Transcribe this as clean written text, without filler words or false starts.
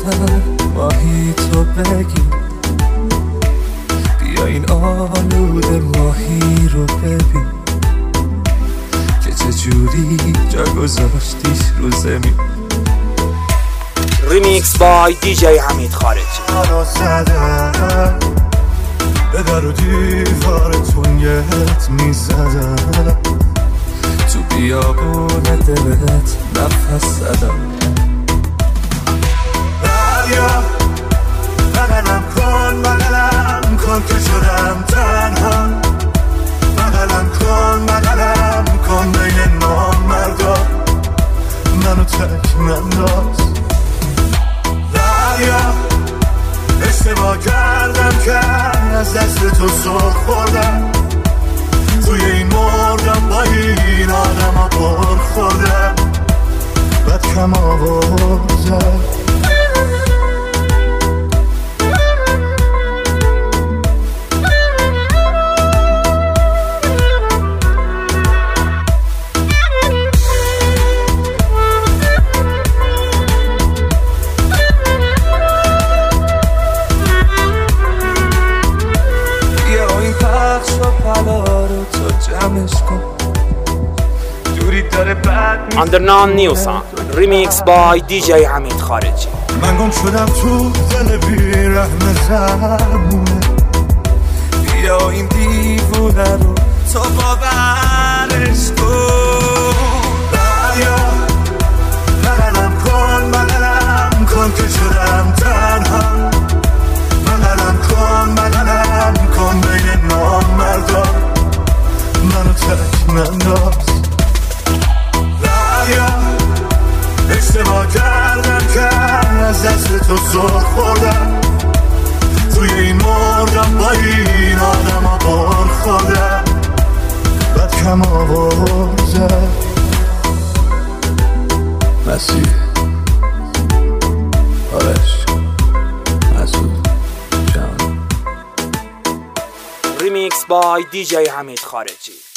شدن ماهی تو بگی، بیا این آلوده ماهی رو ببین که چجوری جا گذاشتیش رو زمین. ریمیکس بای DJ حمید خارجی. آرا زدم به در و دیوار تونیت میزدم، تو بیابون دلت نفس زدم. دریا بغلم کن بغلم کن که شدم تنها، بغلم کن بین نامردا منو تک ننداز. دریا اشتباه کردم که از دست تو سر خوردم، توی این مرگم با این آدم ها بر خوردم، بد کم آوردم. Underground New Sound Remix by DJ حمید خارجی. من گم شدم تو دل بیرحم زمونه، بیا این دیوونه رو تو باورش کن. دریا بغلم کن که شدم تنها، بغلم کن بین نامردا منو تک ننداز. اشتباه کردم که از دست تو سر خوردم، توی این مرگم با این آدم ها بار خوردم، بد کم آوردم. مسیح آرش مسعود جان. ریمیکس بای DJ حمید خارجی.